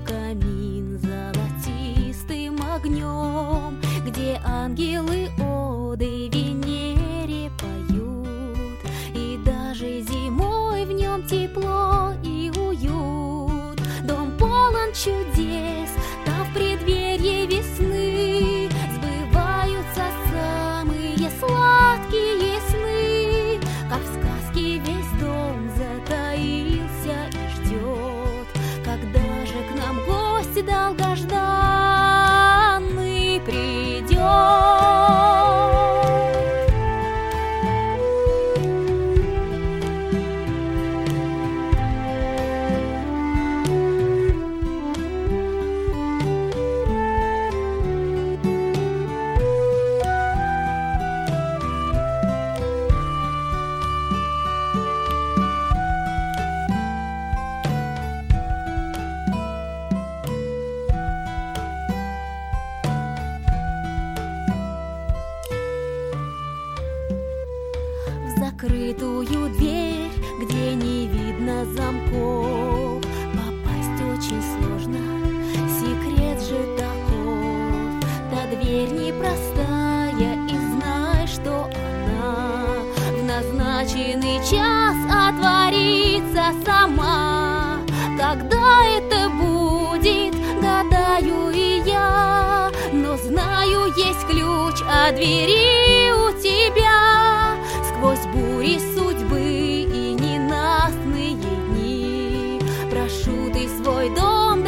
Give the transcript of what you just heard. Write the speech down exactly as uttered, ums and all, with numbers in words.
камин золотистым огнем, где ангелы оды Венере поют, и даже зимой в нем тепло и уют. Дом полон чудес, там в преддверии весны сбываются самые сладкие сны. Как в сказке весь дом затаился и ждет, когда же к нам гость долгожданный придет. Закрытую дверь, где не видно замков, попасть очень сложно, секрет же таков. Та дверь непростая, и знай, что она в назначенный час отворится сама. Когда это будет, гадаю и я, но знаю, есть ключ от двери у тебя. Сквозь бури судьбы и ненастные дни прошу ты свой дом